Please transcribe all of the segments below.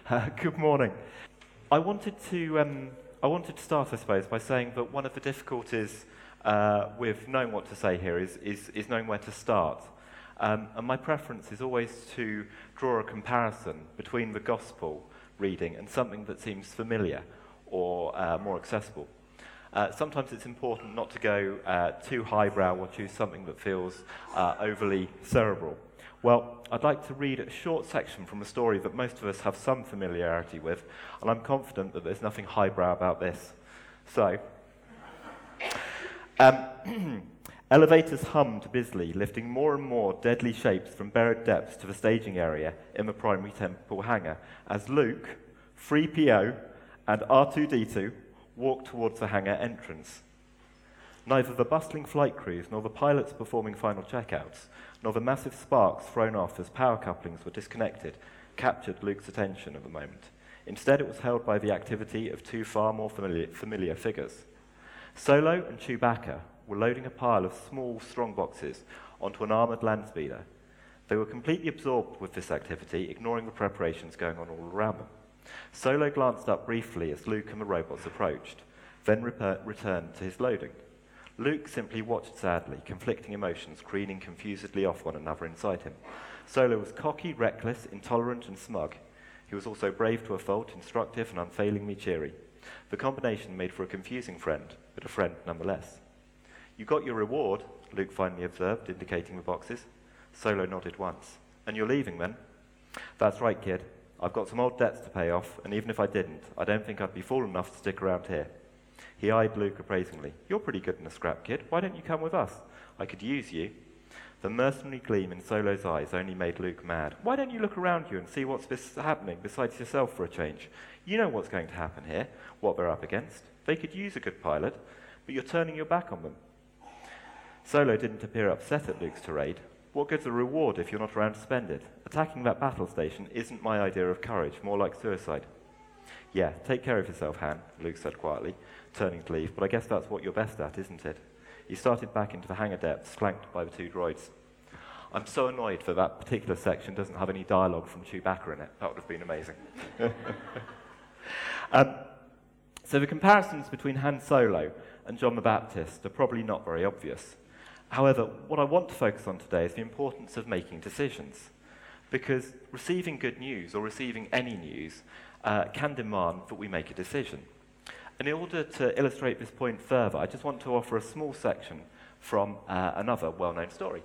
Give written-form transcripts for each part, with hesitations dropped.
Good morning. I wanted to start, I suppose, by saying that one of the difficulties with knowing what to say here is knowing where to start. And my preference is always to draw a comparison between the gospel reading and something that seems familiar or more accessible. Sometimes it's important not to go too highbrow or choose something that feels overly cerebral. Well, I'd like to read a short section from a story that most of us have some familiarity with, and I'm confident that there's nothing highbrow about this. So, elevators hummed busily, lifting more and more deadly shapes from buried depths to the staging area in the primary temple hangar, as Luke, 3PO, and R2-D2 walked towards the hangar entrance. Neither the bustling flight crews, nor the pilots performing final checkouts, nor the massive sparks thrown off as power couplings were disconnected, captured Luke's attention at the moment. Instead, it was held by the activity of two far more familiar figures. Solo and Chewbacca were loading a pile of small strongboxes onto an armoured landspeeder. They were completely absorbed with this activity, ignoring the preparations going on all around them. Solo glanced up briefly as Luke and the robots approached, then returned to his loading. Luke simply watched sadly, conflicting emotions careening confusedly off one another inside him. Solo was cocky, reckless, intolerant, and smug. He was also brave to a fault, instructive, and unfailingly cheery. The combination made for a confusing friend, but a friend nonetheless. "You got your reward," Luke finally observed, indicating the boxes. Solo nodded once. "And you're leaving, then?" "That's right, kid. I've got some old debts to pay off, and even if I didn't, I don't think I'd be fool enough to stick around here." He eyed Luke appraisingly. "You're pretty good in a scrap, kid. Why don't you come with us? I could use you." The mercenary gleam in Solo's eyes only made Luke mad. "Why don't you look around you and see what's happening besides yourself for a change? You know what's going to happen here, what they're up against. They could use a good pilot, but you're turning your back on them." Solo didn't appear upset at Luke's tirade. "What good's a reward if you're not around to spend it? Attacking that battle station isn't my idea of courage, more like suicide." "Yeah, take care of yourself, Han," Luke said quietly, turning to leave, "but I guess that's what you're best at, isn't it?" He started back into the hangar depths, flanked by the two droids. I'm so annoyed that that particular section doesn't have any dialogue from Chewbacca in it. That would have been amazing. So the comparisons between Han Solo and John the Baptist are probably not very obvious. However, what I want to focus on today is the importance of making decisions, because receiving good news or receiving any news can demand that we make a decision. And in order to illustrate this point further, I just want to offer a small section from another well-known story.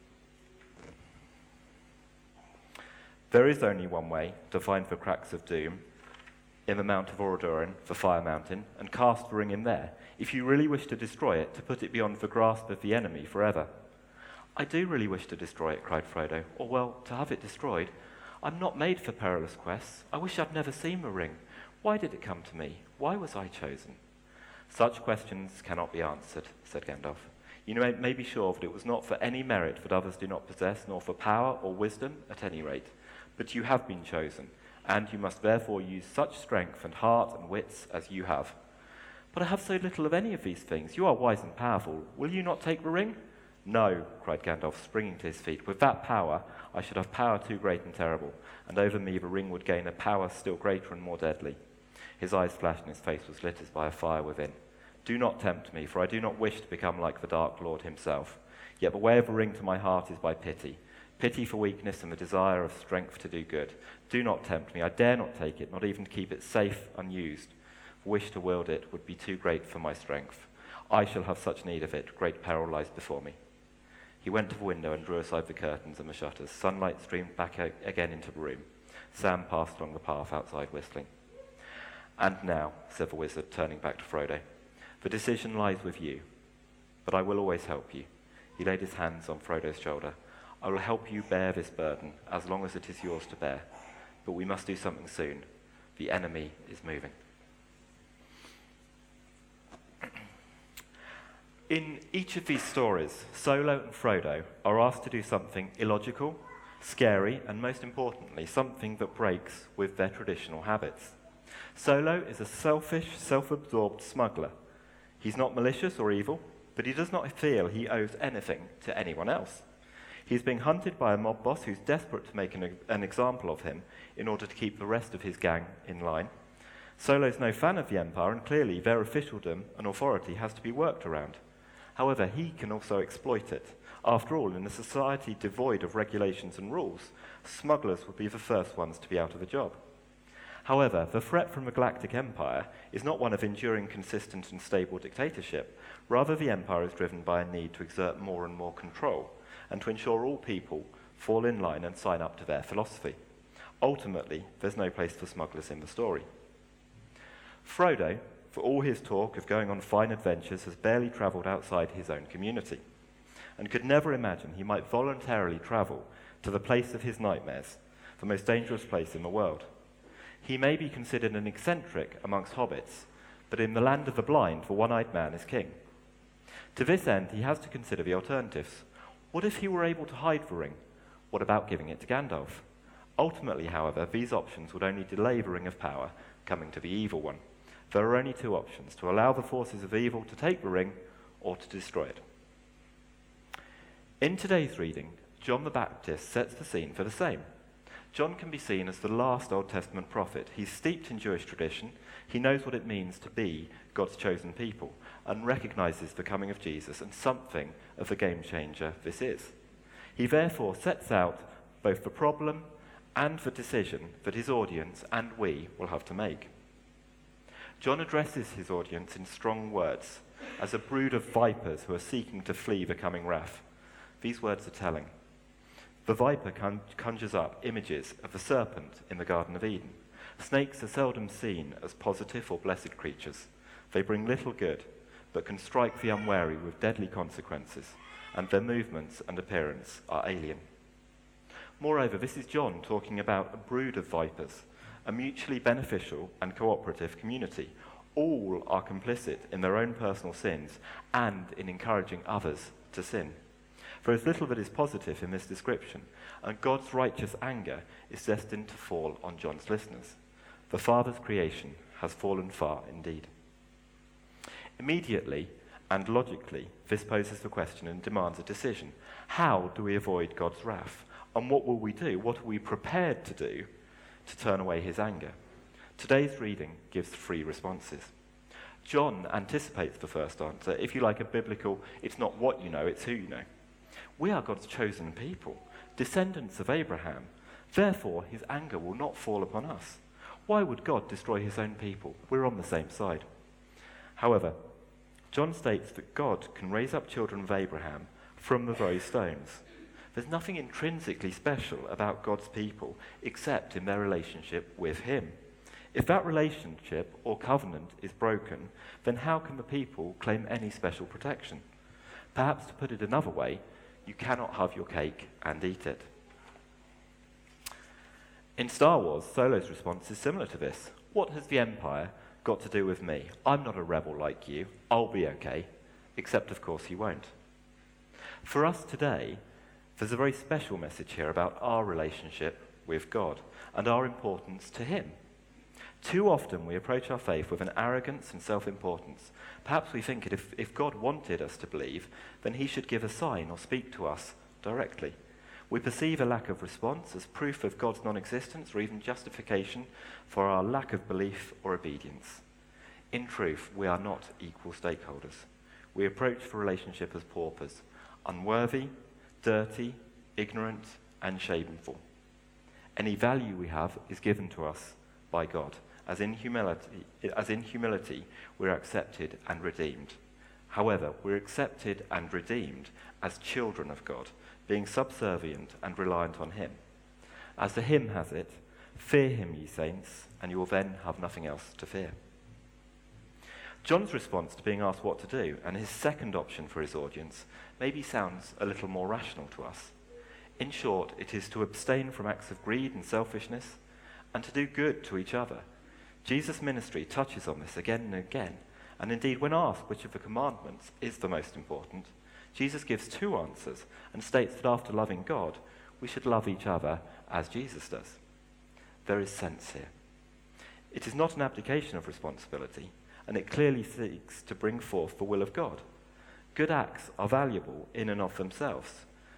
There is only one way to find the cracks of doom in the Mount of Orodurin, the Fire Mountain, and cast the ring in there, if you really wish to destroy it, to put it beyond the grasp of the enemy forever. "I do really wish to destroy it," cried Frodo, "or, well, to have it destroyed. I'm not made for perilous quests. I wish I'd never seen the ring. Why did it come to me? Why was I chosen?" "Such questions cannot be answered," said Gandalf. "You may be sure that it was not for any merit that others do not possess, nor for power or wisdom, at any rate. But you have been chosen, and you must therefore use such strength and heart and wits as you have." "But I have so little of any of these things. You are wise and powerful. Will you not take the ring?" "No," cried Gandalf, springing to his feet. "With that power, I should have power too great and terrible, and over me the ring would gain a power still greater and more deadly." His eyes flashed and his face was lit as by a fire within. "Do not tempt me, for I do not wish to become like the Dark Lord himself. Yet the way of the ring to my heart is by pity. Pity for weakness and the desire of strength to do good. Do not tempt me. I dare not take it, not even to keep it safe, unused. The wish to wield it would be too great for my strength. I shall have such need of it. Great peril lies before me." He went to the window and drew aside the curtains and the shutters. Sunlight streamed back again into the room. Sam passed along the path outside, whistling. "And now," said the wizard, turning back to Frodo, "the decision lies with you, but I will always help you." He laid his hands on Frodo's shoulder. "I will help you bear this burden, as long as it is yours to bear. But we must do something soon. The enemy is moving." In each of these stories, Solo and Frodo are asked to do something illogical, scary, and most importantly, something that breaks with their traditional habits. Solo is a selfish, self-absorbed smuggler. He's not malicious or evil, but he does not feel he owes anything to anyone else. He's being hunted by a mob boss who's desperate to make an example of him in order to keep the rest of his gang in line. Solo's no fan of the Empire, and clearly their officialdom and authority has to be worked around. However, he can also exploit it. After all, in a society devoid of regulations and rules, smugglers would be the first ones to be out of a job. However, the threat from the Galactic Empire is not one of enduring, consistent and stable dictatorship. Rather, the Empire is driven by a need to exert more and more control, and to ensure all people fall in line and sign up to their philosophy. Ultimately, there's no place for smugglers in the story. Frodo, for all his talk of going on fine adventures, has barely travelled outside his own community, and could never imagine he might voluntarily travel to the place of his nightmares, the most dangerous place in the world. He may be considered an eccentric amongst hobbits, but in the land of the blind, the one-eyed man is king. To this end, he has to consider the alternatives. What if he were able to hide the ring? What about giving it to Gandalf? Ultimately, however, these options would only delay the Ring of Power coming to the Evil One. There are only two options: to allow the forces of evil to take the ring, or to destroy it. In today's reading, John the Baptist sets the scene for the same. John can be seen as the last Old Testament prophet. He's steeped in Jewish tradition, he knows what it means to be God's chosen people, and recognizes the coming of Jesus and something of the game changer this is. He therefore sets out both the problem and the decision that his audience and we will have to make. John addresses his audience in strong words, as a brood of vipers who are seeking to flee the coming wrath. These words are telling. The viper conjures up images of the serpent in the Garden of Eden. Snakes are seldom seen as positive or blessed creatures. They bring little good, but can strike the unwary with deadly consequences, and their movements and appearance are alien. Moreover, this is John talking about a brood of vipers, a mutually beneficial and cooperative community. All are complicit in their own personal sins and in encouraging others to sin. There is little that is positive in this description, and God's righteous anger is destined to fall on John's listeners. The Father's creation has fallen far indeed. Immediately and logically, this poses the question and demands a decision. How do we avoid God's wrath? And what will we do? What are we prepared to do to turn away his anger? Today's reading gives 3 responses. John anticipates the first answer, if you like a biblical, it's not what you know, it's who you know. We are God's chosen people, descendants of Abraham. Therefore, his anger will not fall upon us. Why would God destroy his own people? We're on the same side. However, John states that God can raise up children of Abraham from the very stones. There's nothing intrinsically special about God's people except in their relationship with him. If that relationship or covenant is broken, then how can the people claim any special protection? Perhaps to put it another way, you cannot have your cake and eat it. In Star Wars, Solo's response is similar to this. What has the Empire got to do with me? I'm not a rebel like you. I'll be okay. Except, of course, he won't. For us today, there's a very special message here about our relationship with God and our importance to him. Too often we approach our faith with an arrogance and self-importance. Perhaps we think that if God wanted us to believe, then he should give a sign or speak to us directly. We perceive a lack of response as proof of God's non-existence or even justification for our lack of belief or obedience. In truth, we are not equal stakeholders. We approach the relationship as paupers, unworthy, dirty, ignorant, and shameful. Any value we have is given to us by God. As in humility, we're accepted and redeemed. However, we're accepted and redeemed as children of God, being subservient and reliant on him. As the hymn has it, fear him, ye saints, and you will then have nothing else to fear. John's response to being asked what to do, and his second option for his audience, maybe sounds a little more rational to us. In short, it is to abstain from acts of greed and selfishness, and to do good to each other. Jesus' ministry touches on this again and again, and indeed when asked which of the commandments is the most important, Jesus gives 2 answers and states that after loving God, we should love each other as Jesus does. There is sense here. It is not an abdication of responsibility, and it clearly seeks to bring forth the will of God. Good acts are valuable in and of themselves,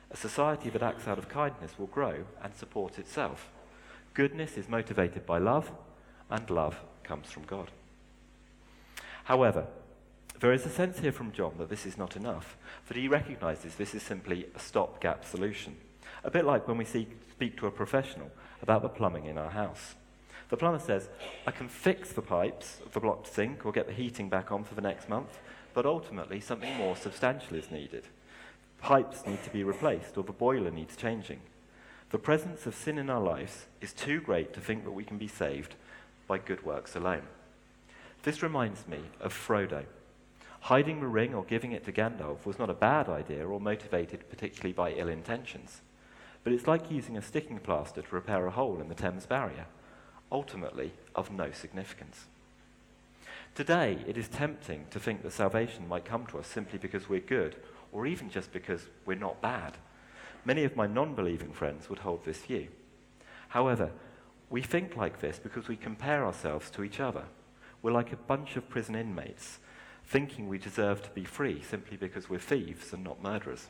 A society that acts out of kindness will grow and support itself. Goodness is motivated by love, and love comes from God. However, there is a sense here from John that this is not enough, that he recognises this is simply a stopgap solution, a bit like when we speak to a professional about the plumbing in our house. The plumber says, I can fix the pipes of the blocked sink or get the heating back on for the next month, but ultimately something more substantial is needed. Pipes need to be replaced or the boiler needs changing. The presence of sin in our lives is too great to think that we can be saved by good works alone. This reminds me of Frodo. Hiding the ring or giving it to Gandalf was not a bad idea or motivated particularly by ill intentions, but it's like using a sticking plaster to repair a hole in the Thames barrier, ultimately of no significance. Today, it is tempting to think that salvation might come to us simply because we're good, or even just because we're not bad. Many of my non-believing friends would hold this view. However, we think like this because we compare ourselves to each other. We're like a bunch of prison inmates, thinking we deserve to be free simply because we're thieves and not murderers.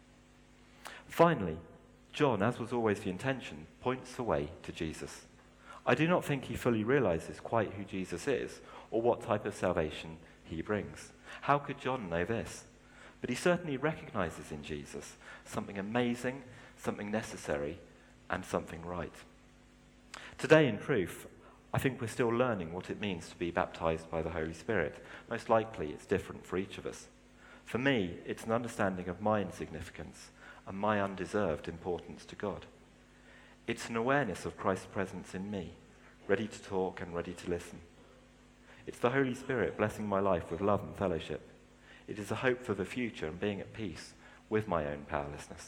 Finally, John, as was always the intention, points the way to Jesus. I do not think he fully realizes quite who Jesus is or what type of salvation he brings. How could John know this? But he certainly recognizes in Jesus something amazing, something necessary, and something right. Today, in truth, I think we're still learning what it means to be baptized by the Holy Spirit. Most likely, it's different for each of us. For me, it's an understanding of my insignificance and my undeserved importance to God. It's an awareness of Christ's presence in me, ready to talk and ready to listen. It's the Holy Spirit blessing my life with love and fellowship. It is a hope for the future and being at peace with my own powerlessness.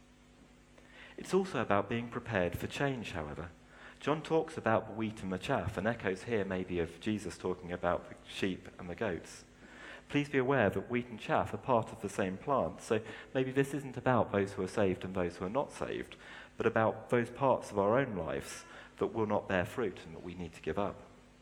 It's also about being prepared for change, however. John talks about the wheat and the chaff, and echoes here maybe of Jesus talking about the sheep and the goats. Please be aware that wheat and chaff are part of the same plant, so maybe this isn't about those who are saved and those who are not saved, but about those parts of our own lives that will not bear fruit and that we need to give up.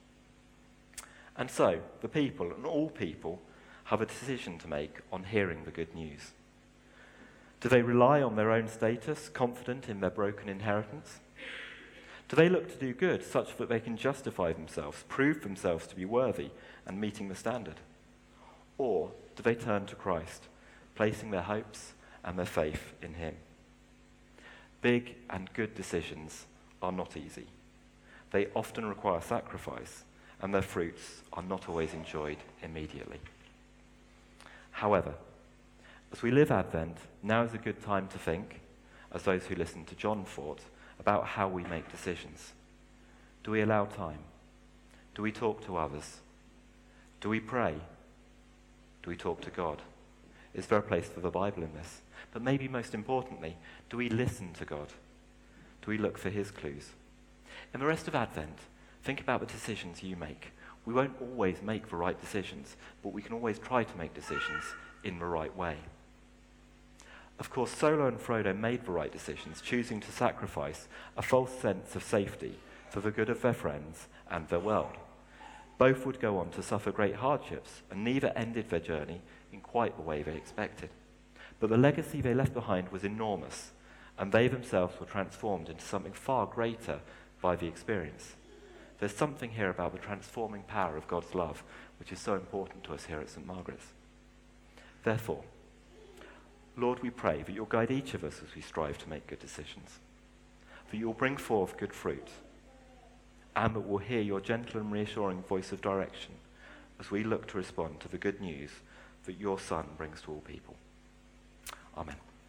And so, the people, and all people, have a decision to make on hearing the good news. Do they rely on their own status, confident in their broken inheritance? Do they look to do good such that they can justify themselves, prove themselves to be worthy and meeting the standard? Or do they turn to Christ, placing their hopes and their faith in him? Big and good decisions are not easy. They often require sacrifice, and their fruits are not always enjoyed immediately. However, as we live Advent, now is a good time to think, as those who listened to John thought, about how we make decisions. Do we allow time? Do we talk to others? Do we pray? Do we talk to God? Is there a place for the Bible in this? But maybe most importantly, do we listen to God? Do we look for his clues? In the rest of Advent, think about the decisions you make. We won't always make the right decisions, but we can always try to make decisions in the right way. Of course, Solo and Frodo made the right decisions, choosing to sacrifice a false sense of safety for the good of their friends and their world. Both would go on to suffer great hardships, and neither ended their journey in quite the way they expected. But the legacy they left behind was enormous, and they themselves were transformed into something far greater by the experience. There's something here about the transforming power of God's love, which is so important to us here at St. Margaret's. Therefore, Lord, we pray that you'll guide each of us as we strive to make good decisions, that you'll bring forth good fruit, and that we'll hear your gentle and reassuring voice of direction as we look to respond to the good news that your Son brings to all people. Amen.